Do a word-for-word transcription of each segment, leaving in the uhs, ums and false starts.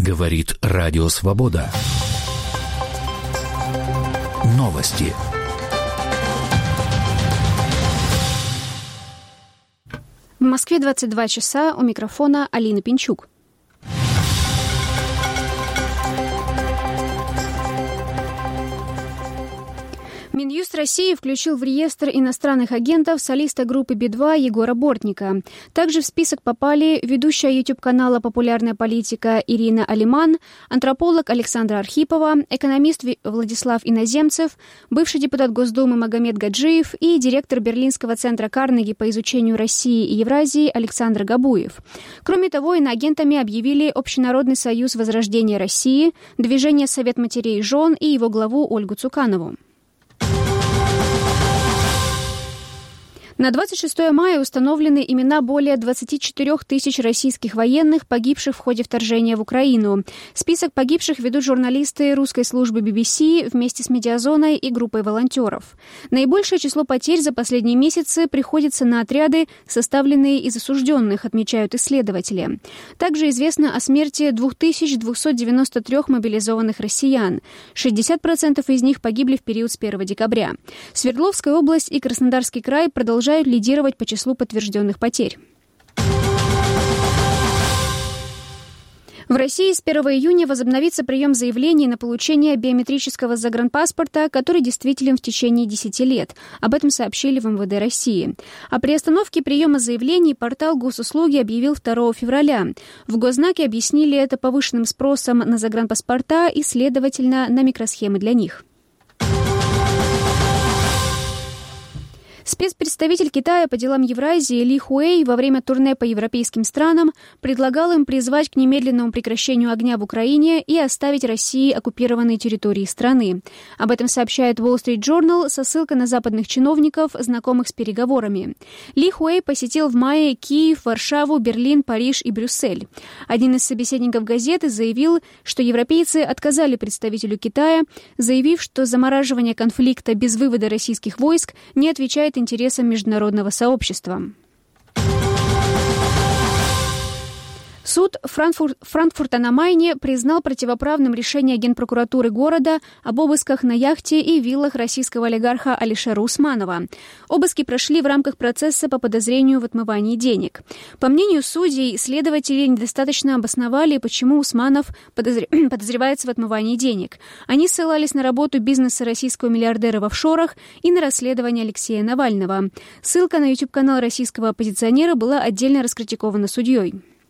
Говорит Радио Свобода. Новости. В Москве двадцать два часа, у микрофона Алина Пинчук. Минюст России включил в реестр иностранных агентов солиста группы Би два Егора Бортника. Также в список попали ведущая YouTube-канала «Популярная политика» Ирина Алиман, антрополог Александра Архипова, экономист Владислав Иноземцев, бывший депутат Госдумы Магомед Гаджиев и директор Берлинского центра Карнеги по изучению России и Евразии Александр Габуев. Кроме того, иноагентами объявили Общенародный союз возрождения России, Движение Совет матерей и жен и его главу Ольгу Цуканову. На двадцать шестое мая установлены имена более двадцати четырёх тысяч российских военных, погибших в ходе вторжения в Украину. Список погибших ведут журналисты русской службы би би си вместе с Медиазоной и группой волонтеров. Наибольшее число потерь за последние месяцы приходится на отряды, составленные из осужденных, отмечают исследователи. Также известно о смерти две тысячи двести девяносто три мобилизованных россиян. шестьдесят процентов из них погибли в период с первого декабря. Свердловская область и Краснодарский край продолжают лидировать по числу подтвержденных потерь. В России с первого июня возобновится прием заявлений на получение биометрического загранпаспорта, который действителен в течение десяти лет. Об этом сообщили в эм вэ дэ России. О приостановке приема заявлений портал Госуслуги объявил второго февраля. В Госзнаке объяснили это повышенным спросом на загранпаспорта и, следовательно, на микросхемы для них. Спецпредставитель Китая по делам Евразии Ли Хуэй во время турне по европейским странам предлагал им призвать к немедленному прекращению огня в Украине и оставить России оккупированные территории страны. Об этом сообщает Wall Street Journal со ссылкой на западных чиновников, знакомых с переговорами. Ли Хуэй посетил в мае Киев, Варшаву, Берлин, Париж и Брюссель. Один из собеседников газеты заявил, что европейцы отказали представителю Китая, заявив, что замораживание конфликта без вывода российских войск не отвечает интересам международного сообщества. Суд Франкфурт, Франкфурта на Майне признал противоправным решение Генпрокуратуры города об обысках на яхте и виллах российского олигарха Алишера Усманова. Обыски прошли в рамках процесса по подозрению в отмывании денег. По мнению судей, следователи недостаточно обосновали, почему Усманов подозр... подозревается в отмывании денег. Они ссылались на работу бизнеса российского миллиардера в офшорах и на расследование Алексея Навального. Ссылка на YouTube-канал российского оппозиционера была отдельно раскритикована судьей.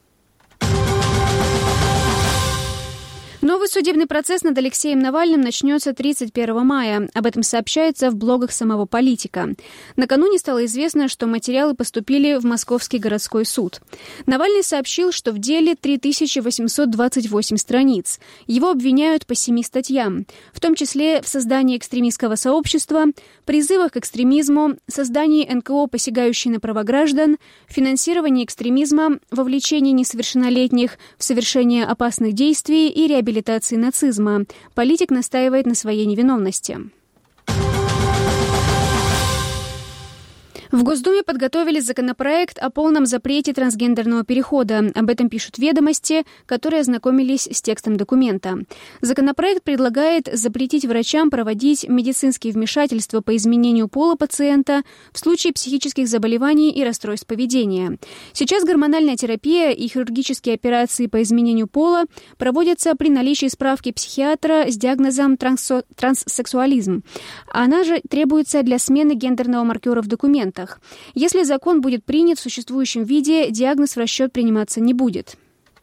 Новый судебный процесс над Алексеем Навальным начнется тридцать первого мая. Об этом сообщается в блогах самого политика. Накануне стало известно, что материалы поступили в Московский городской суд. Навальный сообщил, что в деле три тысячи восемьсот двадцать восемь страниц. Его обвиняют по семи статьям, в том числе в создании экстремистского сообщества, призывах к экстремизму, создании эн ка о, посягающей на права граждан, финансировании экстремизма, вовлечении несовершеннолетних в совершение опасных действий и реабилитации нацизма. Политик настаивает на своей невиновности. В Госдуме подготовили законопроект о полном запрете трансгендерного перехода. Об этом пишут «Ведомости», которые ознакомились с текстом документа. Законопроект предлагает запретить врачам проводить медицинские вмешательства по изменению пола пациента в случае психических заболеваний и расстройств поведения. Сейчас гормональная терапия и хирургические операции по изменению пола проводятся при наличии справки психиатра с диагнозом трансо- транссексуализм. Она же требуется для смены гендерного маркера в документах. Если закон будет принят в существующем виде, диагноз в расчет приниматься не будет.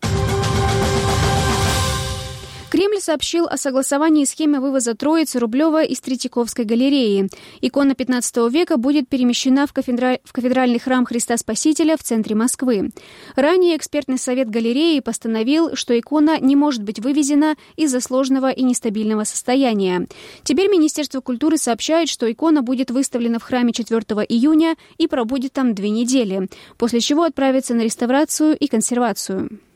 Кремль сообщил о согласовании схемы вывоза Троицы Рублева из Третьяковской галереи. Икона пятнадцатого века будет перемещена в, кафедра... в кафедральный храм Христа Спасителя в центре Москвы. Ранее экспертный совет галереи постановил, что икона не может быть вывезена из-за сложного и нестабильного состояния. Теперь Министерство культуры сообщает, что икона будет выставлена в храме четвёртого июня и пробудет там две недели, после чего отправится на реставрацию и консервацию.